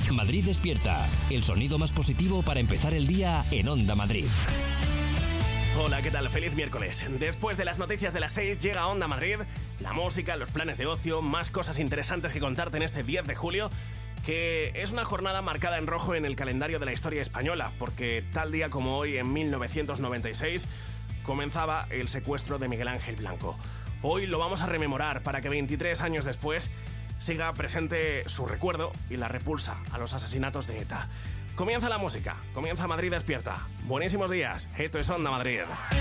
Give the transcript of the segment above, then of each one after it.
Madrid Despierta, el sonido más positivo para empezar el día en Onda Madrid. Hola, ¿qué tal? Feliz miércoles. Después de las noticias de las 6 llega Onda Madrid, la música, los planes de ocio, más cosas interesantes que contarte en este 10 de julio, que es una jornada marcada en rojo en el calendario de la historia española, porque tal día como hoy, en 1996, comenzaba el secuestro de Miguel Ángel Blanco. Hoy lo vamos a rememorar para que 23 años después siga presente su recuerdo y la repulsa a los asesinatos de ETA. Comienza la música, comienza Madrid Despierta. Buenísimos días, esto es Onda Madrid.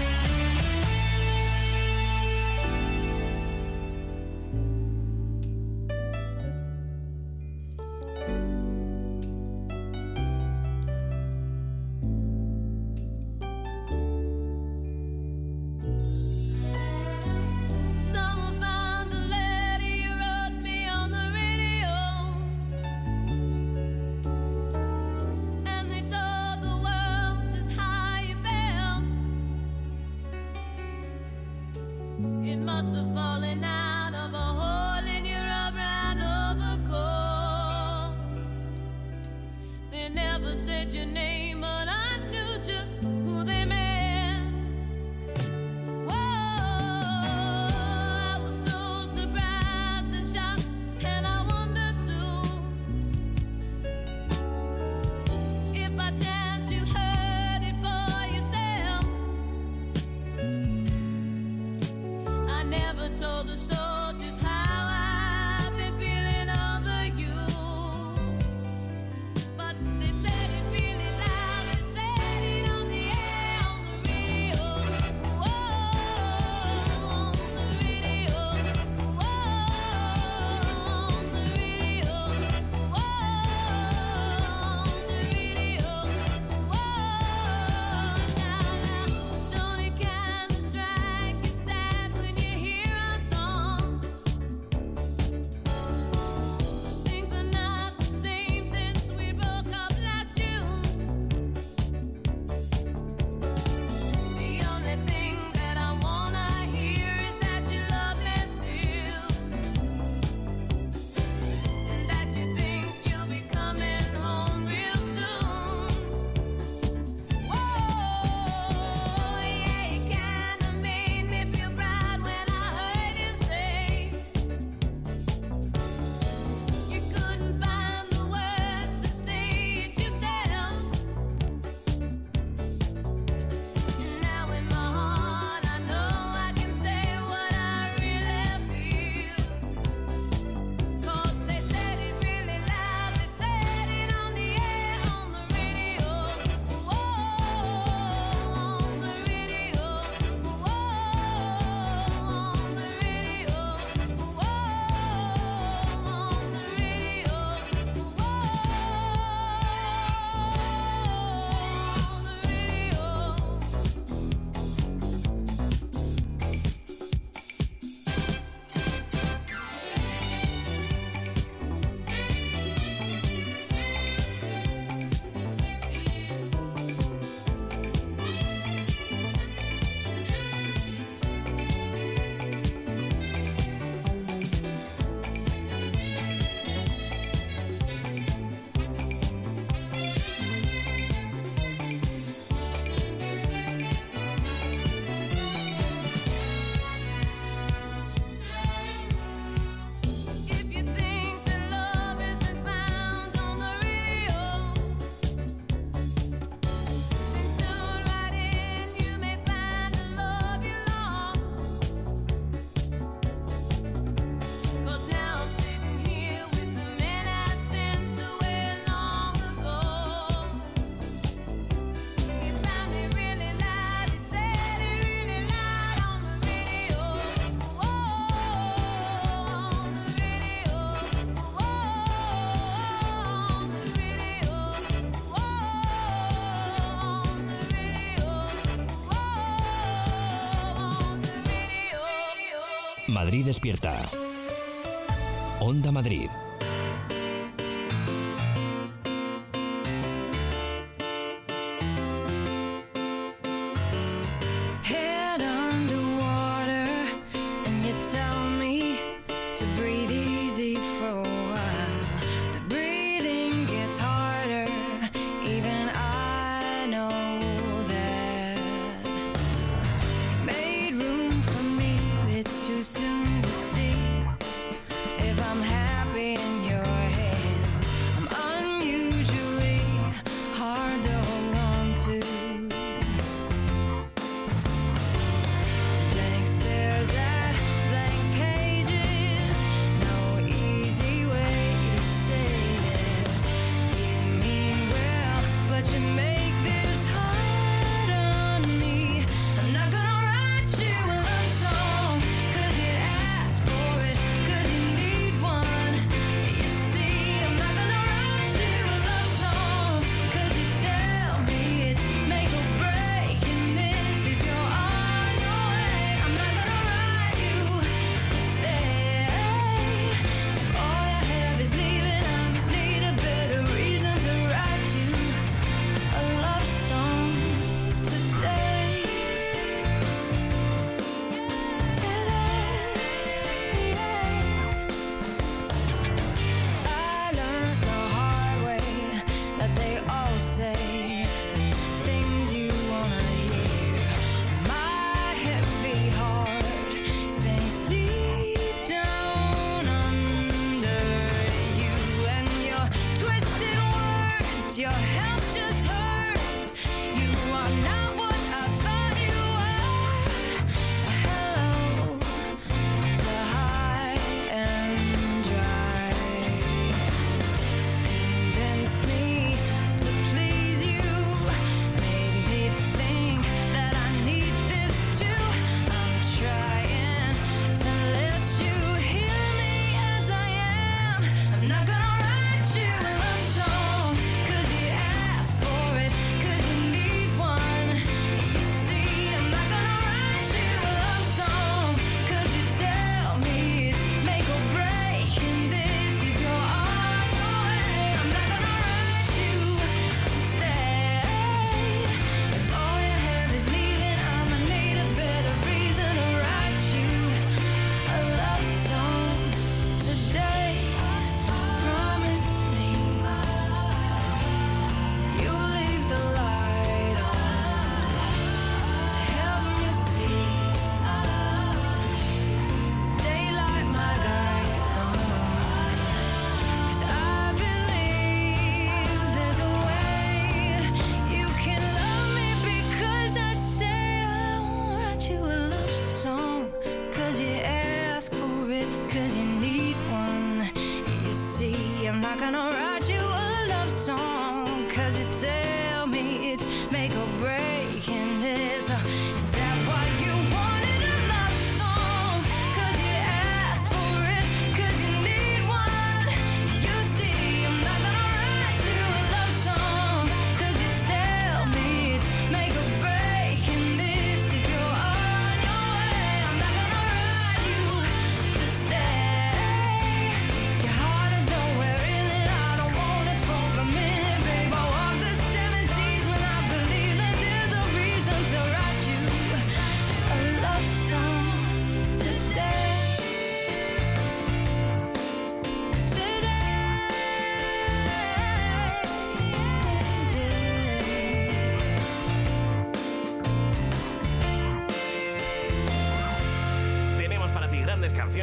Madrid Despierta. Onda Madrid. Head underwater and you tell me to breathe easy for a while. The breathing gets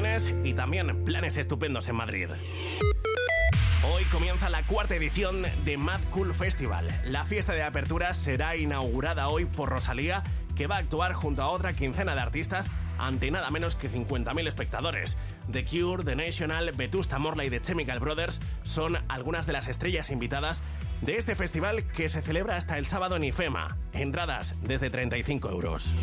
actuaciones y también planes estupendos en Madrid. Hoy comienza la 4ª edición de Mad Cool Festival. La fiesta de apertura será inaugurada hoy por Rosalía, que va a actuar junto a otra quincena de artistas ante nada menos que 50.000 espectadores. The Cure, The National, Vetusta Morla y The Chemical Brothers son algunas de las estrellas invitadas de este festival que se celebra hasta el sábado en IFEMA. Entradas desde 35 euros.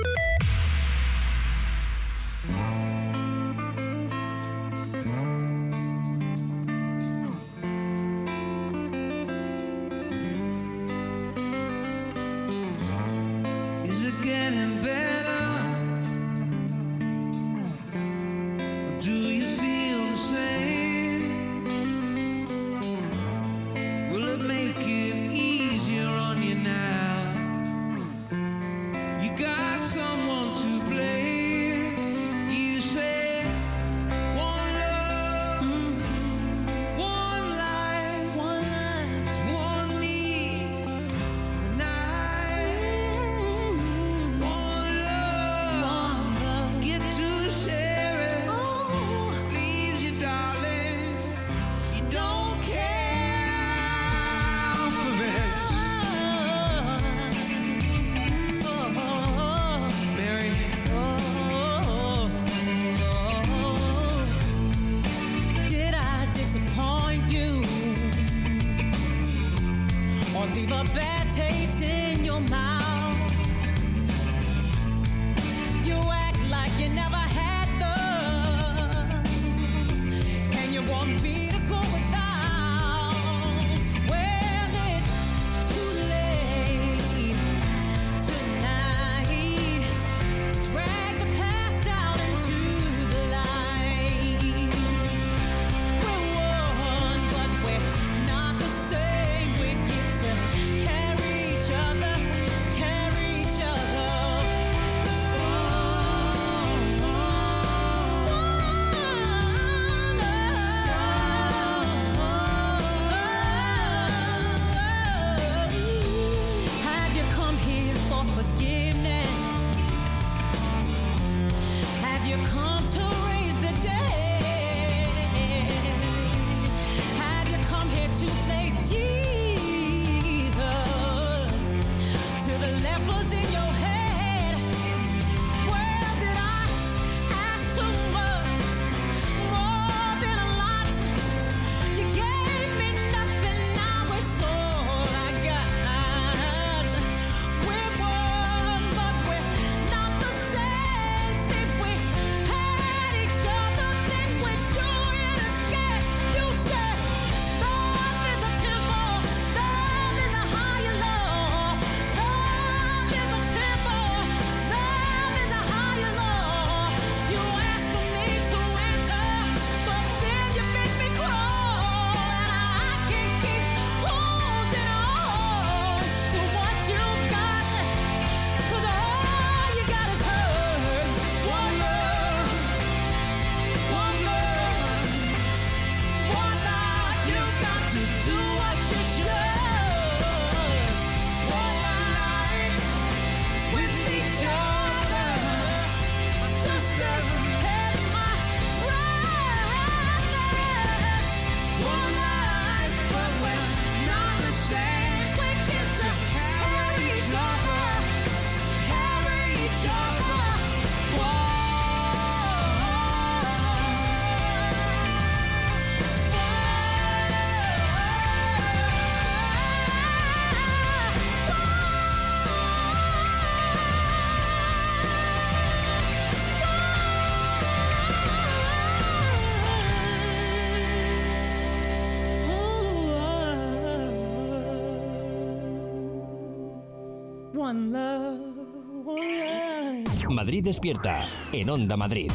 Madrid despierta en Onda Madrid.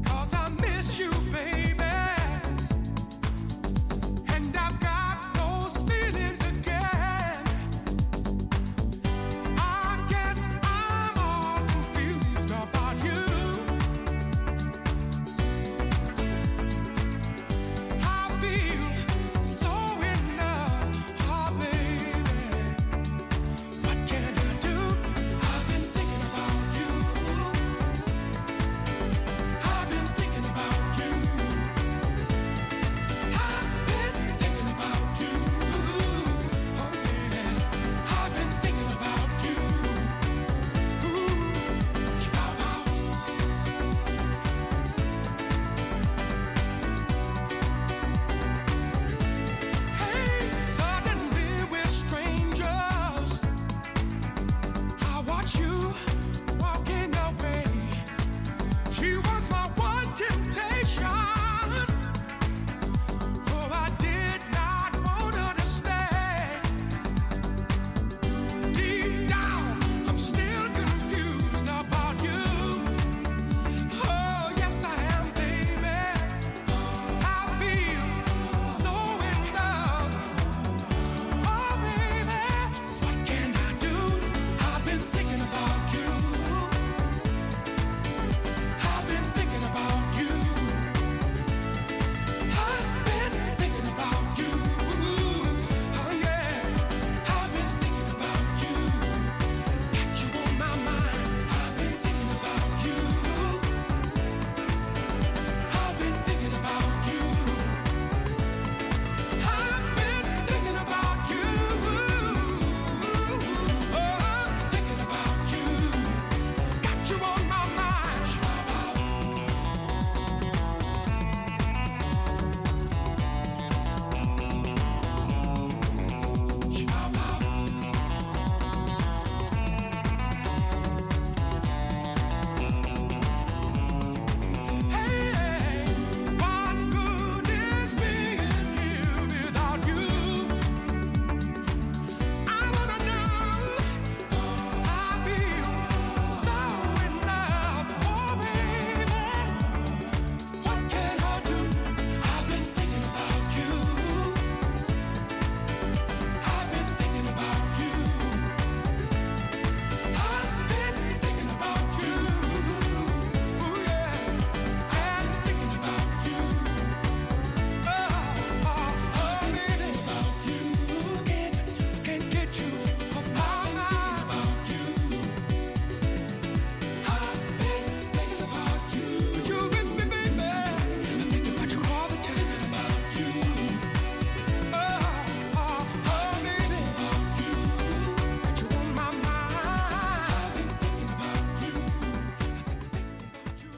Baby, and I've got those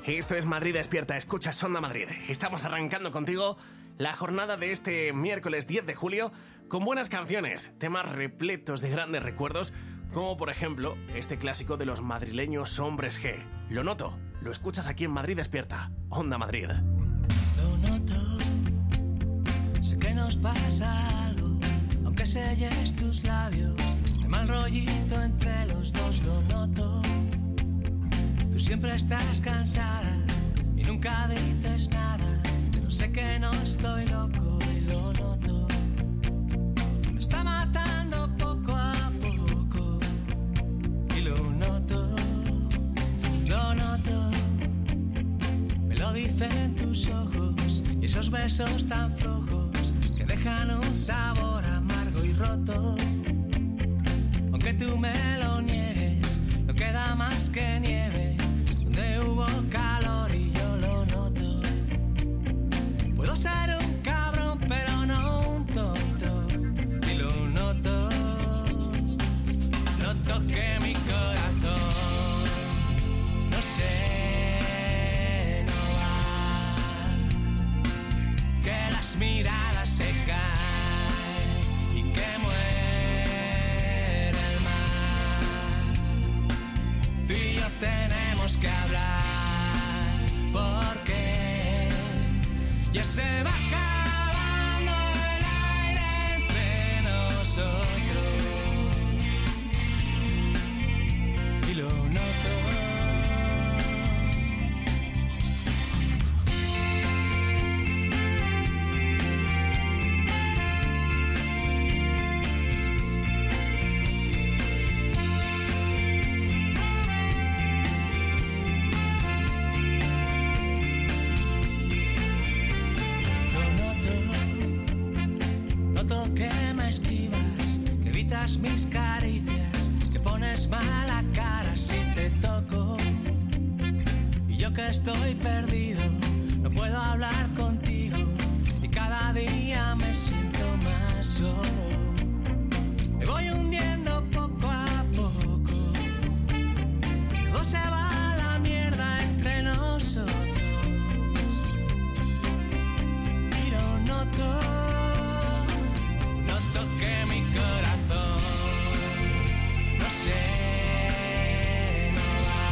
Esto es Madrid Despierta, escuchas Onda Madrid. Estamos arrancando contigo la jornada de este miércoles 10 de julio con buenas canciones, temas repletos de grandes recuerdos, como por ejemplo este clásico de los madrileños Hombres G. Lo noto, lo escuchas aquí en Madrid Despierta, Onda Madrid. Lo noto, sé que nos pasa algo, aunque selles tus labios, de mal rollito entre los dos, lo noto. Tú siempre estás cansada y nunca dices nada, pero sé que no estoy loco y lo noto. Me está matando poco a poco y lo noto, lo noto. Me lo dicen tus ojos y esos besos tan flojos que dejan un sabor amargo y roto. Aunque tú me lo niegues, no queda más que nieve donde hubo calor y yo lo noto. Puedo ser un cabrón pero no un tonto y lo noto. Noto que mi corazón no sé, no va, que las miradas se caen y que muere el mar. Tú y yo tenemos que hablar porque ya se va acabando el aire entre nosotros y lo noto. Mis caricias, que pones mala cara si te toco. Y yo que estoy perdido, no puedo hablar contigo. Y cada día me siento más solo. Me voy hundiendo poco a poco. Todo se va a la mierda entre nosotros. Y lo noto. Noto que mi corazón no sé, no va,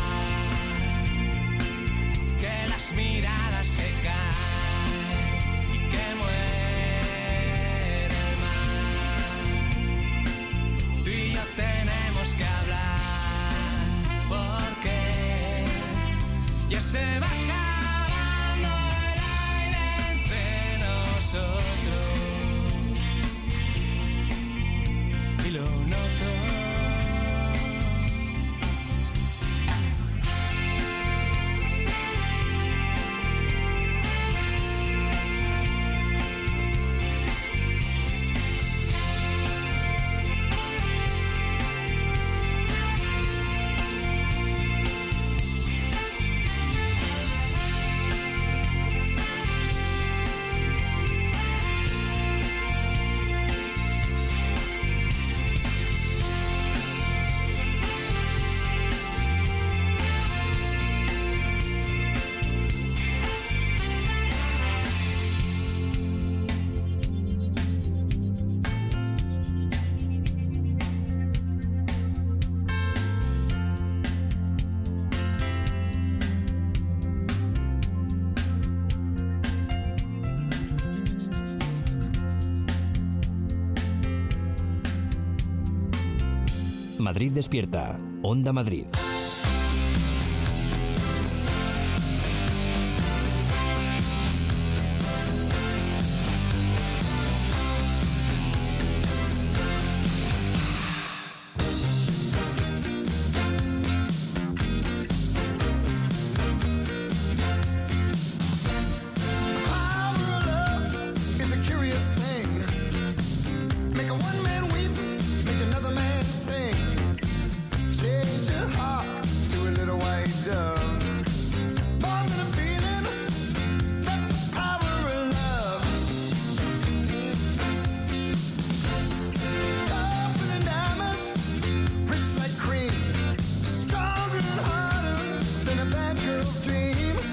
que las miradas se caen y que muere el mar. Tú y yo tenemos que hablar porque ya se va acabando el aire entre nosotros y lo noto. Madrid Despierta, Onda Madrid. girl's dream.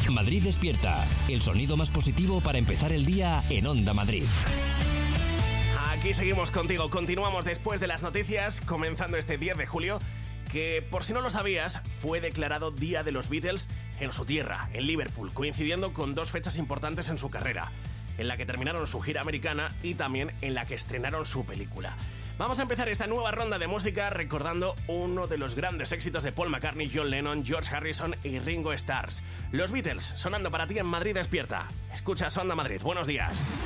Madrid Despierta, el sonido más positivo para empezar el día en Onda Madrid. Aquí seguimos contigo, continuamos después de las noticias, comenzando este 10 de julio, que por si no lo sabías, fue declarado Día de los Beatles en su tierra, en Liverpool, coincidiendo con dos fechas importantes en su carrera, en la que terminaron su gira americana y también en la que estrenaron su película. Vamos a empezar esta nueva ronda de música recordando uno de los grandes éxitos de Paul McCartney, John Lennon, George Harrison y Ringo Starr. Los Beatles, sonando para ti en Madrid Despierta. Escuchas Onda Madrid, buenos días.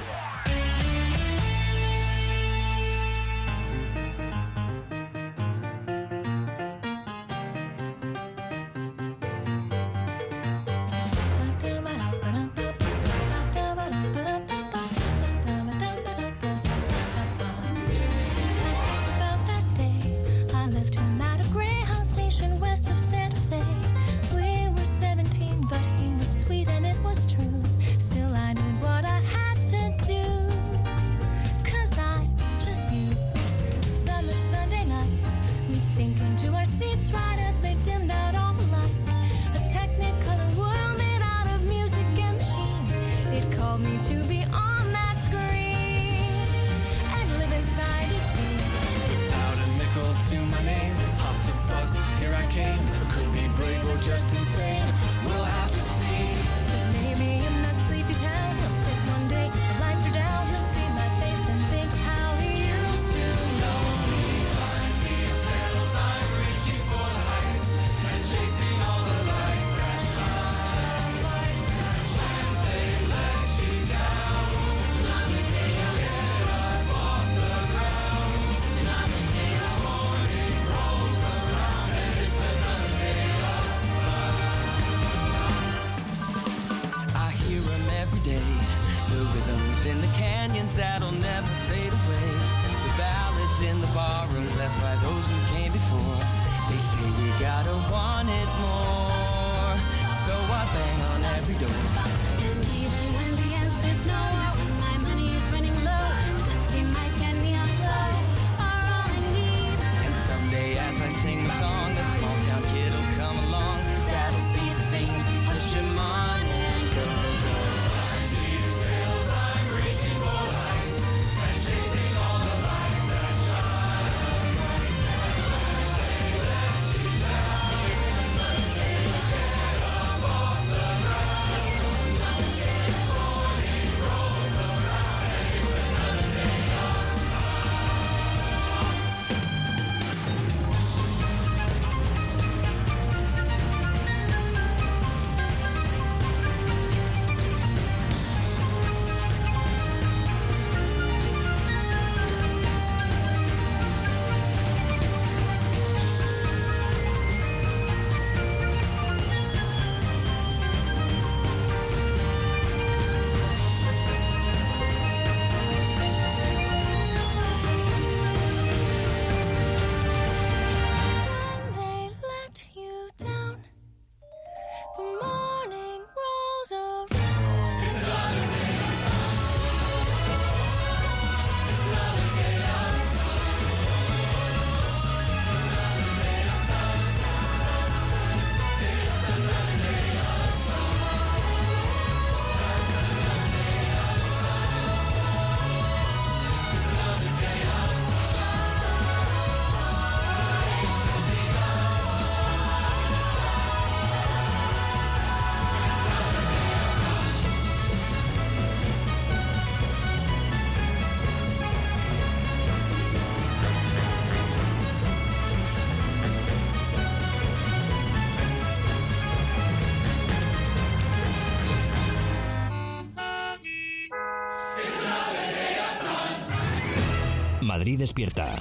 Madrid Despierta.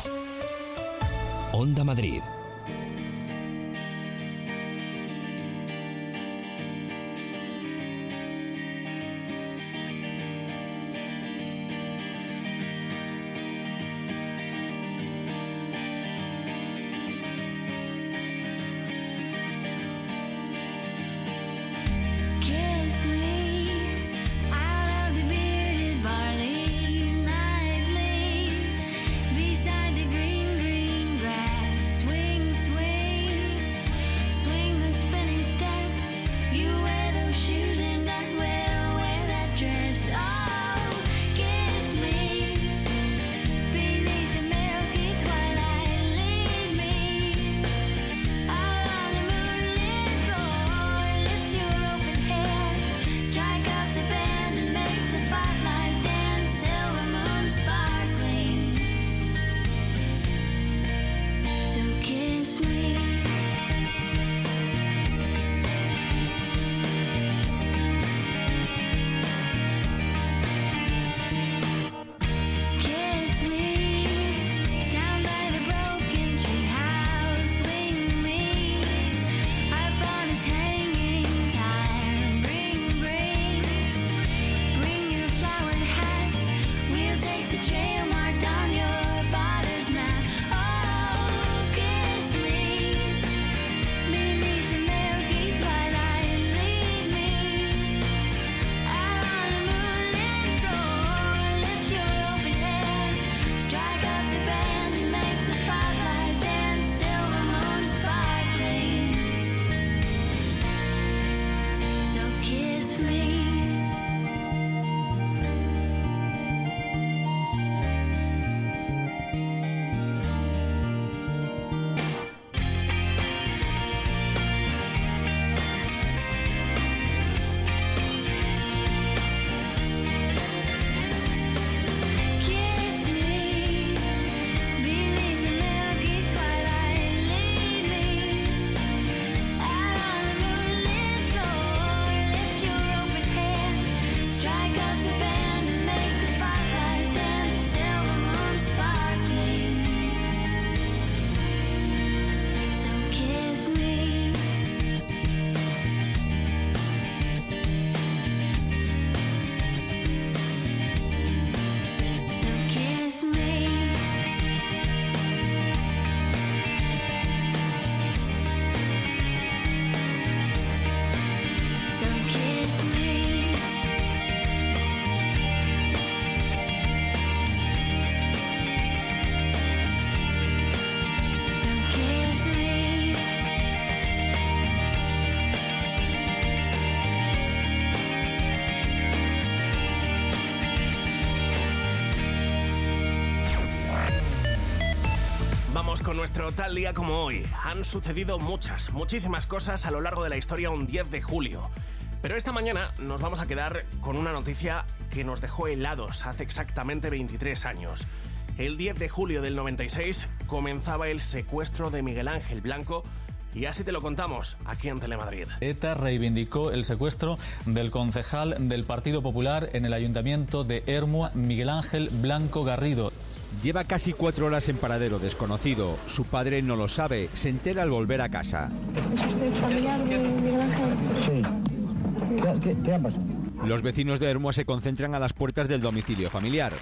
Onda Madrid. Beside the green, green grass, swing Vamos con nuestro tal día como hoy. Han sucedido muchísimas cosas a lo largo de la historia un 10 de julio. Pero esta mañana nos vamos a quedar con una noticia que nos dejó helados hace exactamente 23 años. El 10 de julio del 96 comenzaba el secuestro de Miguel Ángel Blanco y así te lo contamos aquí en Telemadrid. ETA reivindicó el secuestro del concejal del Partido Popular en el Ayuntamiento de Ermua, Miguel Ángel Blanco Garrido. Lleva casi 4 horas en paradero desconocido. Su padre no lo sabe, se entera al volver a casa. ¿Es usted familiar de Miguel Ángel? Sí. ¿Qué ha pasado? Los vecinos de Ermua se concentran a las puertas del domicilio familiar.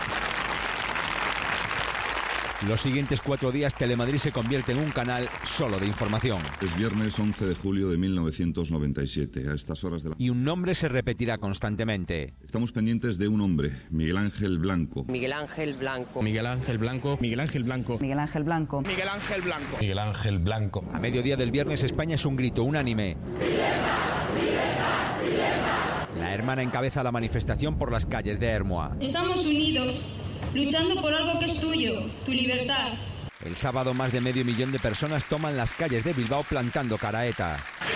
Los siguientes 4 días Telemadrid se convierte en un canal solo de información. Es viernes 11 de julio de 1997, a estas horas de la... Y un nombre se repetirá constantemente. Estamos pendientes de un hombre, Miguel Ángel Blanco. Miguel Ángel Blanco. Miguel Ángel Blanco. Miguel Ángel Blanco. Miguel Ángel Blanco. Miguel Ángel Blanco. Miguel Ángel Blanco. A mediodía del viernes España es un grito unánime. La hermana encabeza la manifestación por las calles de Ermua. Estamos unidos, luchando por algo que es tuyo, tu libertad. El sábado más de 500.000 de personas toman las calles de Bilbao plantando cara a ETA.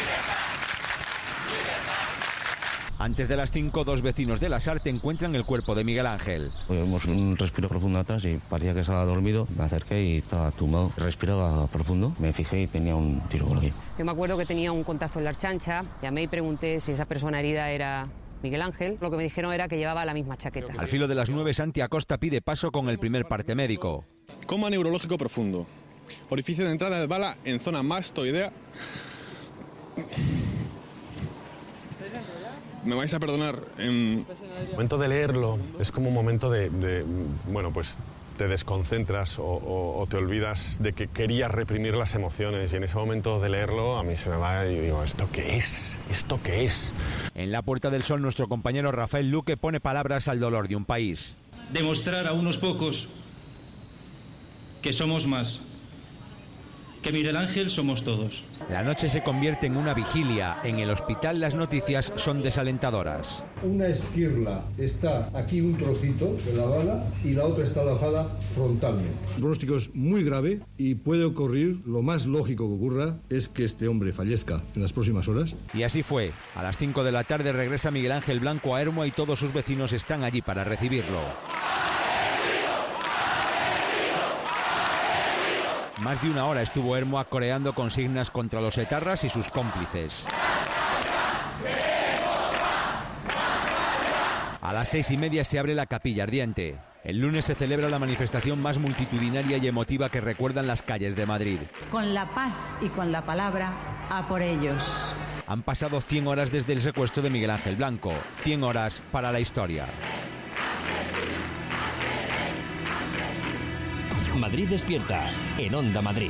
Antes de las 5, 2 vecinos de la Sarte encuentran el cuerpo de Miguel Ángel. Tuvimos un respiro profundo atrás y parecía que estaba dormido. Me acerqué y estaba tumbado. Respiraba profundo. Me fijé y tenía un tiro por aquí. Yo me acuerdo que tenía un contacto en la Archancha. Llamé y pregunté si esa persona herida era Miguel Ángel. Lo que me dijeron era que llevaba la misma chaqueta. Al filo de las 9, Santi Acosta pide paso con el primer parte médico. Coma neurológico profundo. Orificio de entrada de bala en zona mastoidea. Me vais a perdonar. El momento de leerlo es como un momento bueno, pues te desconcentras o te olvidas de que querías reprimir las emociones y en ese momento de leerlo a mí se me va y digo, ¿esto qué es? ¿Esto qué es? En la Puerta del Sol nuestro compañero Rafael Luque pone palabras al dolor de un país. Demostrar a unos pocos que somos más, que Miguel Ángel somos todos. La noche se convierte en una vigilia. En el hospital las noticias son desalentadoras. Una esquirla está aquí un trocito de la bala y la otra está alojada frontalmente. El pronóstico es muy grave y puede ocurrir, lo más lógico que ocurra es que este hombre fallezca en las próximas horas. Y así fue. A las 5 de la tarde regresa Miguel Ángel Blanco a Ermua y todos sus vecinos están allí para recibirlo. Más de una hora estuvo Ermua coreando consignas contra los etarras y sus cómplices. A las 6:30 se abre la capilla ardiente. El lunes se celebra la manifestación más multitudinaria y emotiva que recuerdan las calles de Madrid. Con la paz y con la palabra, a por ellos. Han pasado 100 horas desde el secuestro de Miguel Ángel Blanco. 100 horas para la historia. Madrid despierta en Onda Madrid.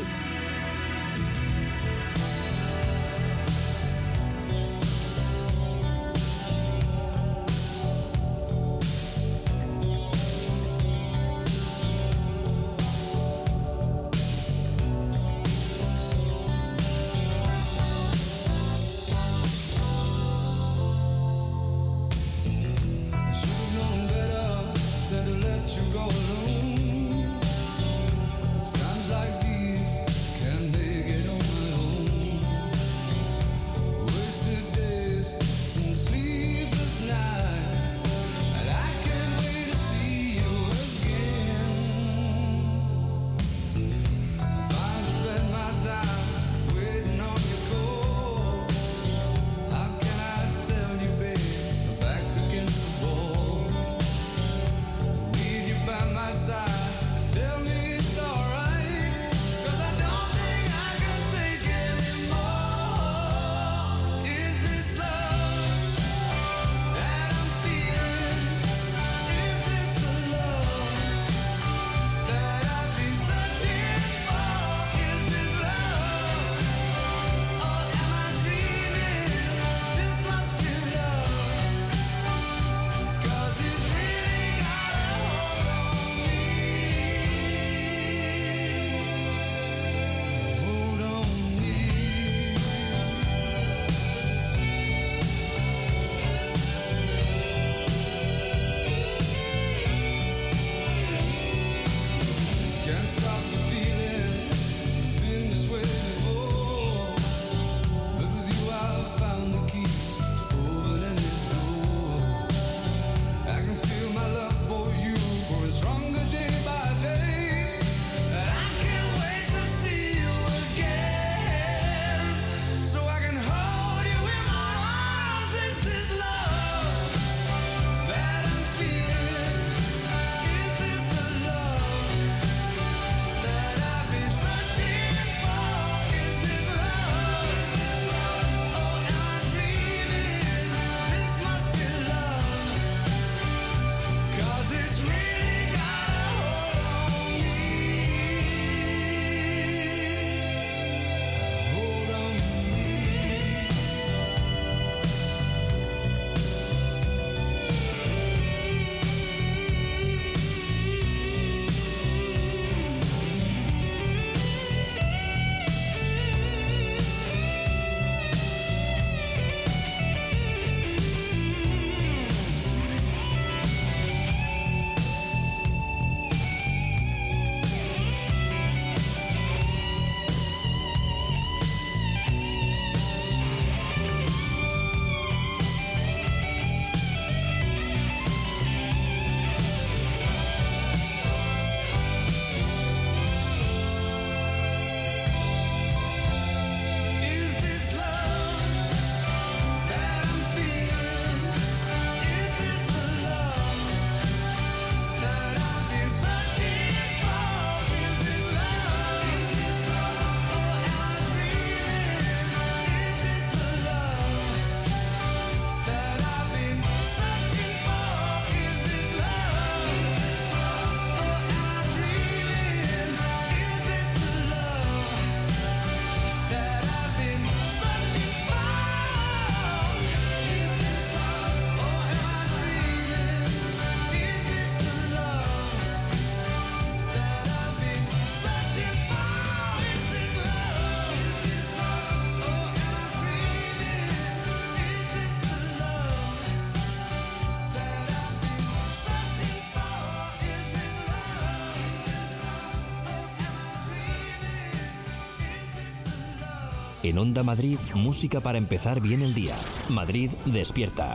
En Onda Madrid, música para empezar bien el día. Madrid despierta.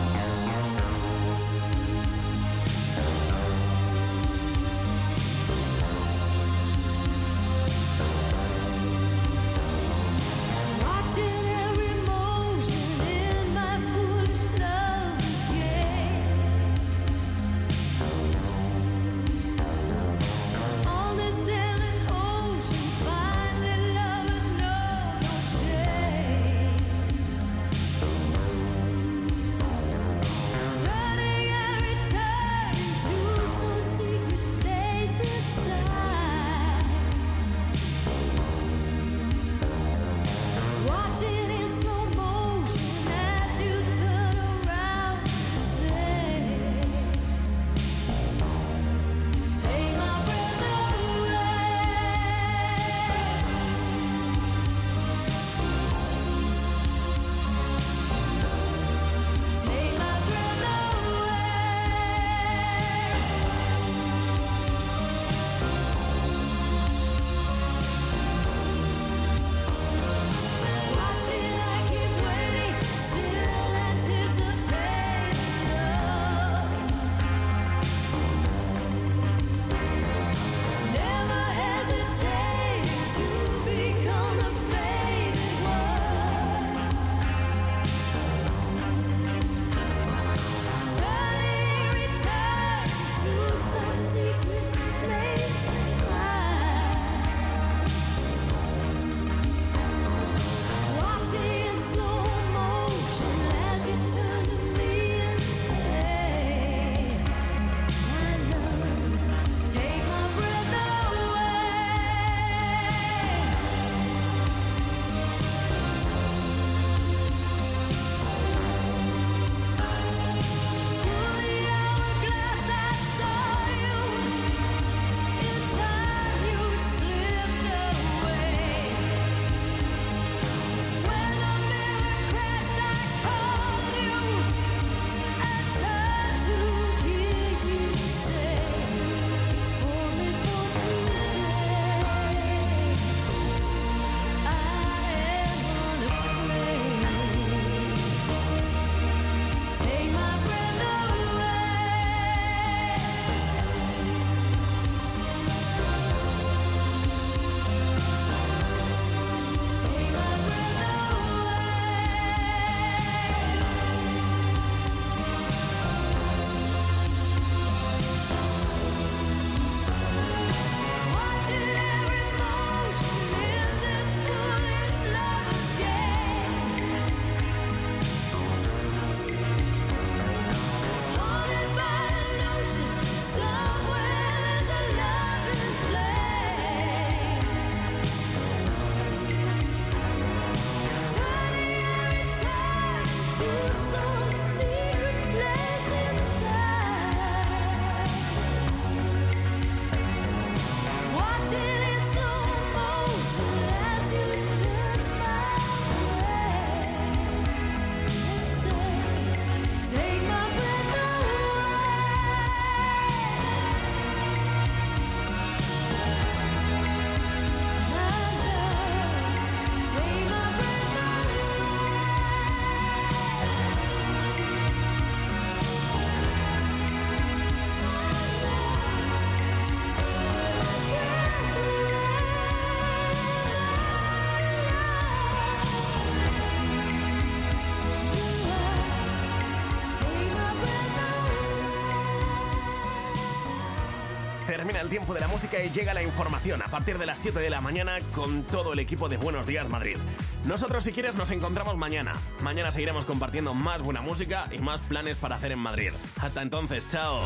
Termina el tiempo de la música y llega la información a partir de las 7 de la mañana con todo el equipo de Buenos Días Madrid. Nosotros, si quieres, nos encontramos mañana. Mañana seguiremos compartiendo más buena música y más planes para hacer en Madrid. Hasta entonces, chao.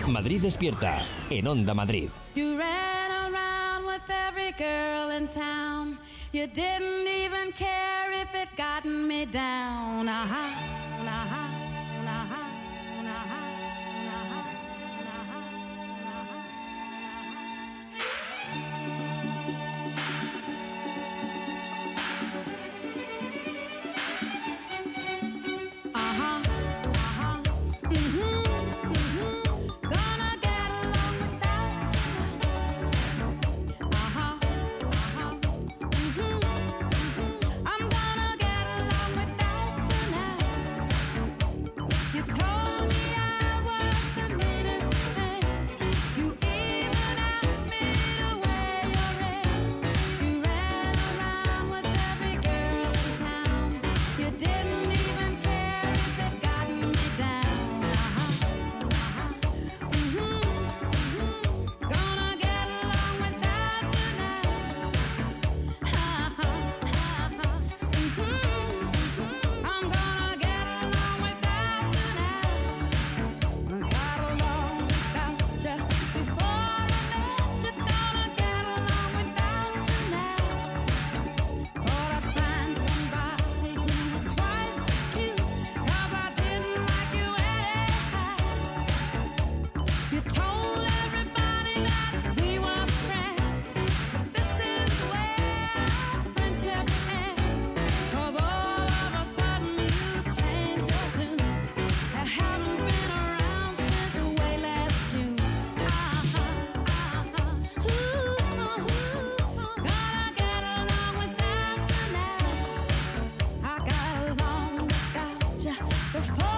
Madrid Despierta, en Onda Madrid. You ran around with every girl in town. You didn't even care if it gotten me down. Before